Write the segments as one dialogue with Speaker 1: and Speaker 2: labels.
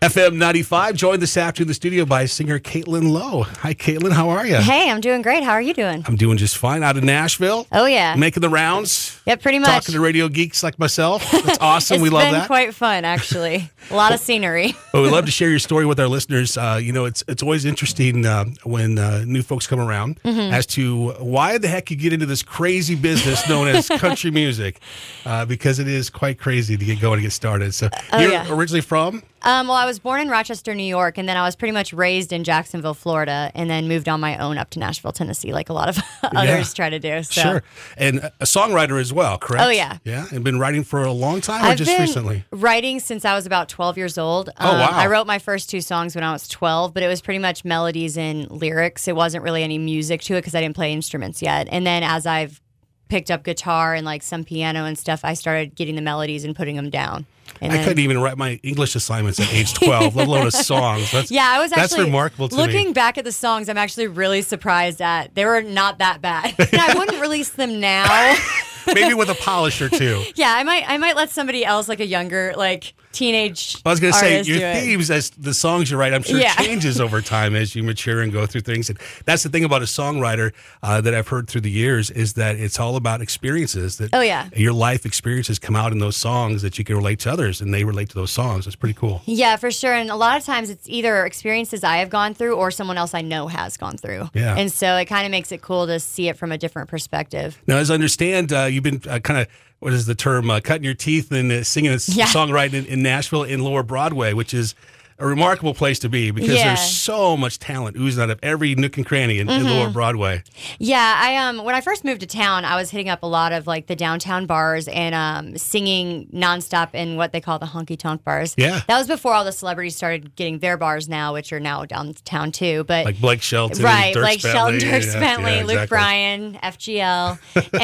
Speaker 1: FM 95, joined this afternoon in the studio by singer Caitlin Lowe. Hi, Caitlin. How are you?
Speaker 2: Hey, I'm doing great. How are you doing?
Speaker 1: I'm doing just fine. Out of Nashville.
Speaker 2: Oh, yeah.
Speaker 1: Making the rounds.
Speaker 2: Yep, pretty much.
Speaker 1: Talking to radio geeks like myself. That's awesome. We love that.
Speaker 2: It's been quite fun, actually. A lot of scenery.
Speaker 1: Well, we love to share your story with our listeners. It's always interesting when new folks come around as to why the heck you get into this crazy business known as country music, because it is quite crazy to get going and get started. So you're originally from?
Speaker 2: Well, I was born in Rochester, New York, and then I was pretty much raised in Jacksonville, Florida, and then moved on my own up to Nashville, Tennessee, like a lot of others try to do. So.
Speaker 1: Sure. And a songwriter as well, correct?
Speaker 2: Oh, yeah.
Speaker 1: Yeah? And been writing for a long time or just recently?
Speaker 2: I've been writing since I was about 12 years old.
Speaker 1: Oh, wow.
Speaker 2: I wrote my first two songs when I was 12, but it was pretty much melodies and lyrics. It wasn't really any music to it because I didn't play instruments yet. And then as I've picked up guitar and like some piano and stuff, I started getting the melodies and putting them down. And
Speaker 1: I couldn't even write my English assignments at age 12, let alone a song. That's remarkable to me.
Speaker 2: Looking back at the songs, I'm actually really surprised at they were not that bad. And I wouldn't release them now.
Speaker 1: Maybe with a polish or two.
Speaker 2: Yeah, I might let somebody else, like a younger, like teenage.
Speaker 1: I was going to say your themes as the songs you write, I'm sure changes over time as you mature and go through things. And that's the thing about a songwriter that I've heard through the years is that it's all about experiences. That your life experiences come out in those songs that you can relate to others, and they relate to those songs. It's pretty cool. Yeah,
Speaker 2: for sure. And a lot of times it's either experiences I have gone through or someone else I know has gone through.
Speaker 1: Yeah.
Speaker 2: And so it kind of makes it cool to see it from a different perspective.
Speaker 1: Now, as I understand, you've been kind of, what is the term, cutting your teeth and singing and songwriting in Nashville in Lower Broadway, which is a remarkable place to be because there's so much talent oozing out of every nook and cranny in Lower Broadway.
Speaker 2: Yeah, when I first moved to town, I was hitting up a lot of like the downtown bars and singing nonstop in what they call the honky tonk bars.
Speaker 1: Yeah,
Speaker 2: that was before all the celebrities started getting their bars now, which are now downtown too. But
Speaker 1: like Blake Shelton,
Speaker 2: right?
Speaker 1: Dierks
Speaker 2: Blake Shelton,
Speaker 1: Bentley,
Speaker 2: Dierks Bentley,
Speaker 1: exactly.
Speaker 2: Luke Bryan, FGL,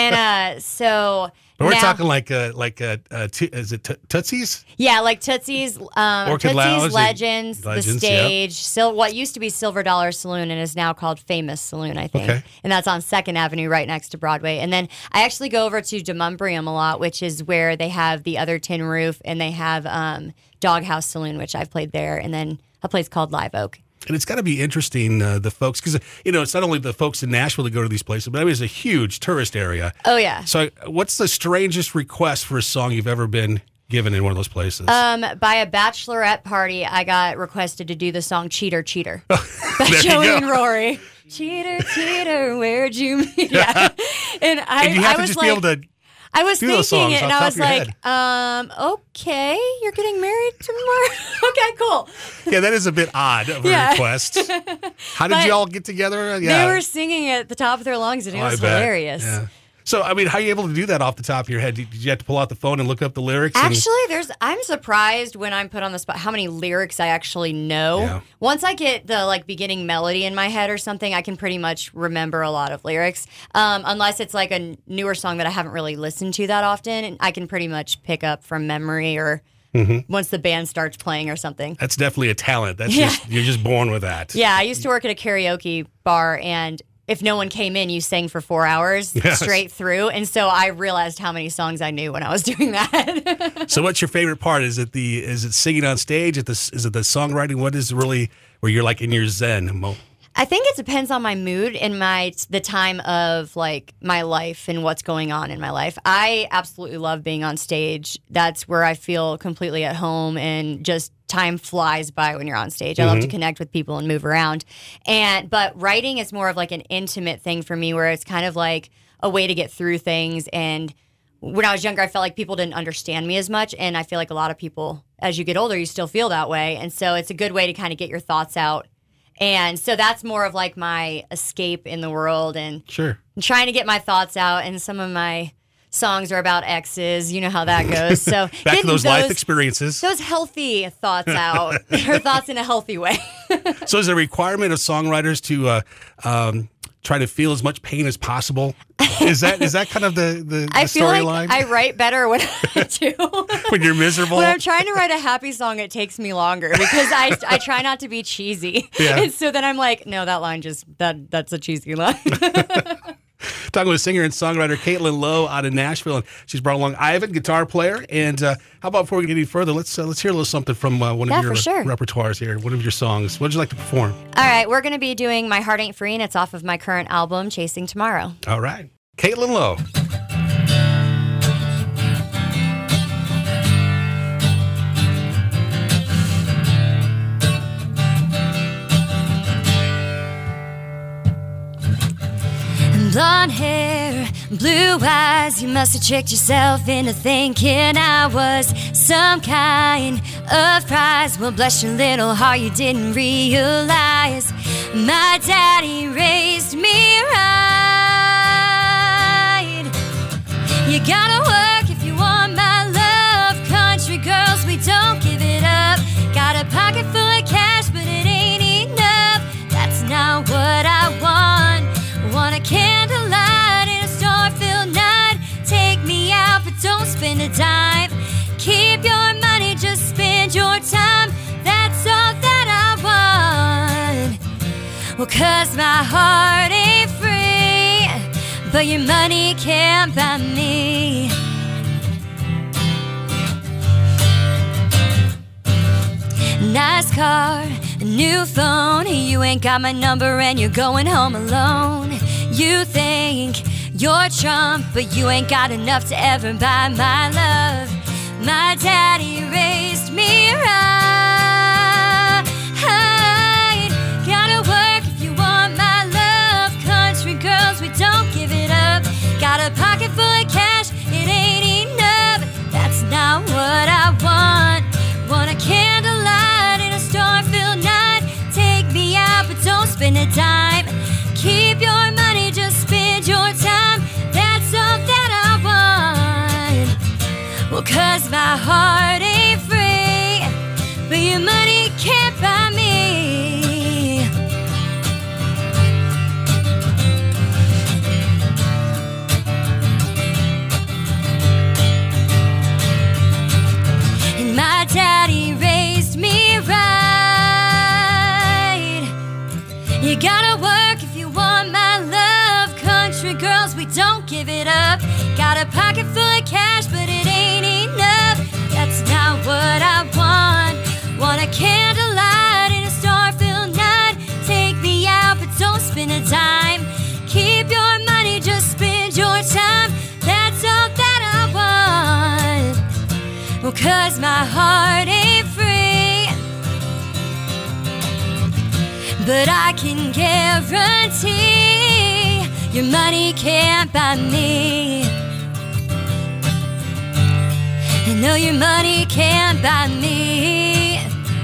Speaker 2: and so.
Speaker 1: But we're talking is it Tootsie's?
Speaker 2: Yeah, like Tootsie's,
Speaker 1: Orchid
Speaker 2: Tootsie's
Speaker 1: Lounge,
Speaker 2: Legends, The Stage, what used to be Silver Dollar Saloon and is now called Famous Saloon, I think.
Speaker 1: Okay.
Speaker 2: And that's on 2nd Avenue right next to Broadway. And then I actually go over to Demumbrium a lot, which is where they have the other Tin Roof, and they have Doghouse Saloon, which I've played there, and then a place called Live Oak.
Speaker 1: And it's got to be interesting, the folks, because, it's not only the folks in Nashville that go to these places, but I mean, it's a huge tourist area.
Speaker 2: Oh, yeah.
Speaker 1: So what's the strangest request for a song you've ever been given in one of those places?
Speaker 2: By a bachelorette party, I got requested to do the song Cheater, Cheater. By
Speaker 1: Joey
Speaker 2: and Rory. Cheater, cheater, where'd you meet? Yeah. And
Speaker 1: you have to just be able to
Speaker 2: I was thinking it, and I was like, okay, you're getting married tomorrow? Okay, cool.
Speaker 1: Yeah, that is a bit odd of a request. How did you all get together?
Speaker 2: They were singing at the top of their lungs, and it was hilarious.
Speaker 1: Yeah. So, I mean, how are you able to do that off the top of your head? Did you have to pull out the phone and look up the lyrics?
Speaker 2: Actually, I'm surprised when I'm put on the spot how many lyrics I actually know.
Speaker 1: Yeah.
Speaker 2: Once I get the beginning melody in my head or something, I can pretty much remember a lot of lyrics. Unless it's like a newer song that I haven't really listened to that often, I can pretty much pick up from memory or once the band starts playing or something.
Speaker 1: That's definitely a talent. That's you're just born with that.
Speaker 2: Yeah, I used to work at a karaoke bar, and if no one came in, you sang for 4 hours straight through. And so I realized how many songs I knew when I was doing that.
Speaker 1: So what's your favorite part? Is it singing on stage? Is it the songwriting? What is really where you're like in your zen?
Speaker 2: I think it depends on my mood and the time of like my life and what's going on in my life. I absolutely love being on stage. That's where I feel completely at home, and just time flies by when you're on stage. I love to connect with people and move around. But writing is more of like an intimate thing for me, where it's kind of like a way to get through things. And when I was younger, I felt like people didn't understand me as much. And I feel like a lot of people, as you get older, you still feel that way. And so it's a good way to kind of get your thoughts out. And so that's more of like my escape in the world, and trying to get my thoughts out. And some of my songs are about exes. You know how that goes. So
Speaker 1: back to those life experiences.
Speaker 2: Those healthy thoughts out, or thoughts in a healthy way.
Speaker 1: So is there a requirement of songwriters to try to feel as much pain as possible? Is that kind of the storyline?
Speaker 2: Like I write better when I do.
Speaker 1: When you're miserable?
Speaker 2: When I'm trying to write a happy song, it takes me longer because I try not to be cheesy.
Speaker 1: Yeah.
Speaker 2: And so then I'm like, no, that line that's a cheesy line.
Speaker 1: Talking with singer and songwriter Caitlin Lowe out of Nashville, and she's brought along Ivan, guitar player. And how about before we get any further, let's hear a little something from one of your repertoires here, one of your songs. What would you like to perform?
Speaker 2: All right, we're going to be doing My Heart Ain't Free, and it's off of my current album, Chasing Tomorrow.
Speaker 1: All right. Caitlin Lowe.
Speaker 2: Blonde hair, blue eyes, you must have tricked yourself into thinking I was some kind of prize. Well, bless your little heart, you didn't realize my daddy raised me right. You gotta work if you want my love. Country girls, we don't give it up. Got a pocket full of cash, but it ain't enough. That's not what I want. Want a candlelight in a star-filled night. Take me out, but don't spend a dime. Keep your money, just spend your time. That's all that I want. Well, 'cause my heart ain't free, but your money can't buy me. Nice car, a new phone. You ain't got my number and you're going home alone. You think you're Trump, but you ain't got enough to ever buy my love. My daddy raised me right. Gotta work if you want my love. Country girls, we don't give it up. Got a pocket full of cash, it ain't enough. That's not what I want. Want a candlelight in a star-filled night. Take me out, but don't spend a dime. Keep your money, just spend your time. That's all that I want. Well, 'cause my heart ain't free, but your money can't buy me. And my daddy raised me right. You gotta work if you want my love. Country girls, we don't give it up. Got a pocket full of cash, but it ain't enough. That's not what I want. Want a candlelight in a star-filled night. Take me out, but don't spend a dime. Keep your money, just spend your time. That's all that I want. Well, 'cause my heart ain't free, but I can guarantee your money can't buy me. I know your money can't buy me.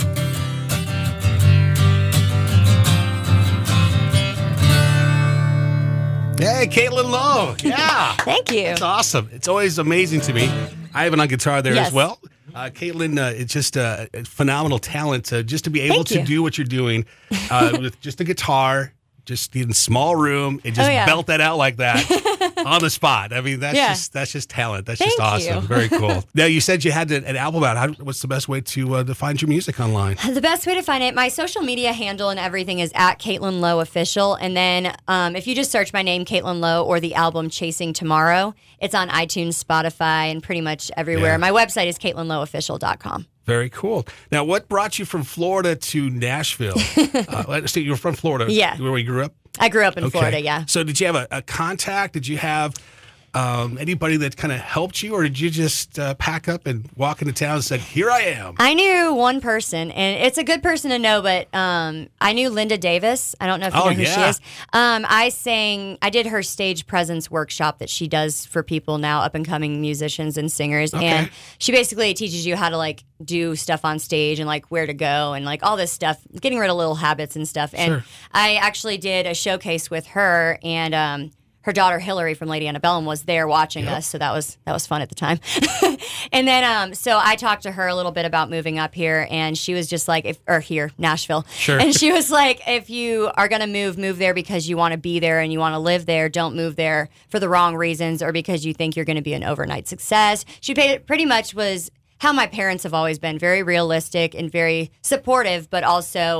Speaker 1: Hey, Caitlin Lowe. Yeah.
Speaker 2: Thank you.
Speaker 1: That's awesome. It's always amazing to me. I have it on guitar there as well. Caitlin, it's just a phenomenal talent just to be able to do what you're doing with just a guitar, just in a small room, and just belt that out like that on the spot. I mean, that's just talent. That's just awesome. Very cool. Now, you said you had an album out. What's the best way to find your music online?
Speaker 2: The best way to find it, my social media handle and everything is at Caitlin Lowe Official. And then if you just search my name, Caitlin Lowe, or the album Chasing Tomorrow, it's on iTunes, Spotify, and pretty much everywhere. My website is CaitlinLoweOfficial.com.
Speaker 1: Very cool. Now, what brought you from Florida to Nashville? So you were from Florida, where you grew up?
Speaker 2: I grew up in Florida, yeah.
Speaker 1: So did you have a contact? Did you have anybody that kind of helped you, or did you just pack up and walk into town and said, here I am?
Speaker 2: I knew one person, and it's a good person to know, but I knew Linda Davis. I don't know if you know who she is. I did her stage presence workshop that she does for people now, up-and-coming musicians and singers, and she basically teaches you how to, like, do stuff on stage and, like, where to go and, like, all this stuff, getting rid of little habits and stuff. And I actually did a showcase with her, and her daughter Hillary from Lady Antebellum was there watching us, so that was fun at the time. And then so I talked to her a little bit about moving up here, and she was just like, Nashville. Sure. And she was like, if you are gonna move there because you want to be there and you want to live there. Don't move there for the wrong reasons or because you think you're going to be an overnight success. She pretty much was how my parents have always been, very realistic and very supportive, but also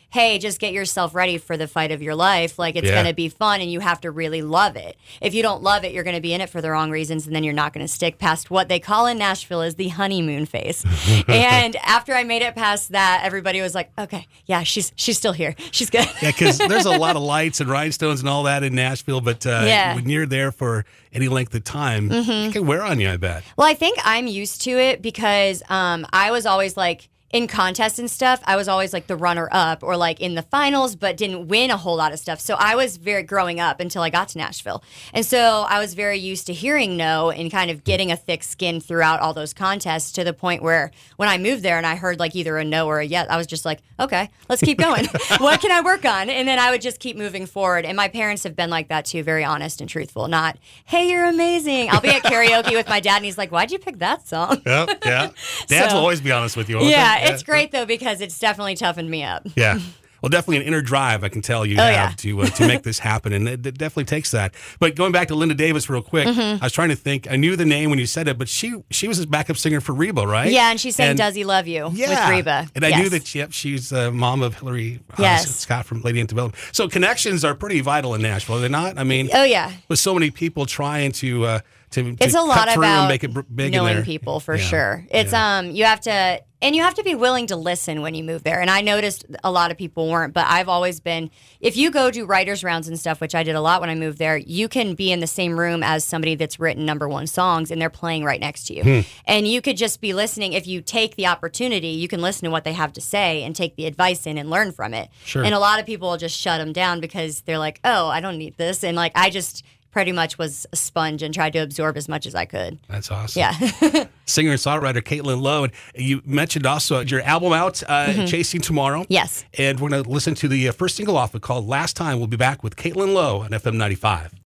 Speaker 2: hey, just get yourself ready for the fight of your life. Like, it's going to be fun and you have to really love it. If you don't love it, you're going to be in it for the wrong reasons, and then you're not going to stick past what they call in Nashville is the honeymoon phase. And after I made it past that, everybody was like, okay, yeah, she's still here. She's good.
Speaker 1: Yeah, because there's a lot of lights and rhinestones and all that in Nashville, but when you're there for any length of time, it can wear on you, I bet.
Speaker 2: Well, I think I'm used to it because I was always like, in contests and stuff, I was always like the runner-up or like in the finals, but didn't win a whole lot of stuff. So I was very growing up until I got to Nashville. And so I was very used to hearing no and kind of getting a thick skin throughout all those contests, to the point where when I moved there and I heard like either a no or a yes, I was just like, okay, let's keep going. What can I work on? And then I would just keep moving forward. And my parents have been like that too, very honest and truthful. Not, hey, you're amazing. I'll be at karaoke with my dad and he's like, why'd you pick that song?
Speaker 1: Yeah. Dads will always be honest with you.
Speaker 2: It's great though, because it's definitely toughened me up.
Speaker 1: Yeah. Well, definitely an inner drive, I can tell you have to make this happen, and it definitely takes that. But going back to Linda Davis real quick, I was trying to think. I knew the name when you said it, but she was his backup singer for Reba, right?
Speaker 2: Yeah, and she sang "Does He Love You" with Reba.
Speaker 1: And I knew that she's mom of Hillary Scott from Lady Antebellum. So connections are pretty vital in Nashville, are they not? I mean, with so many people trying to
Speaker 2: it's a lot about
Speaker 1: make it big
Speaker 2: knowing people for sure. It's you have to be willing to listen when you move there. And I noticed a lot of people weren't, but I've always been, if you go do writers rounds and stuff, which I did a lot when I moved there, you can be in the same room as somebody that's written #1 songs and they're playing right next to you. And you could just be listening. If you take the opportunity, you can listen to what they have to say and take the advice in and learn from it.
Speaker 1: Sure.
Speaker 2: And a lot of people will just shut them down because they're like, oh, I don't need this. And like, I just pretty much was a sponge and tried to absorb as much as I could.
Speaker 1: That's awesome.
Speaker 2: Yeah.
Speaker 1: Singer and songwriter Caitlin Lowe. And you mentioned also your album out, Chasing Tomorrow.
Speaker 2: Yes.
Speaker 1: And we're going to listen to the first single off it called Last Time. We'll be back with Caitlin Lowe on FM 95.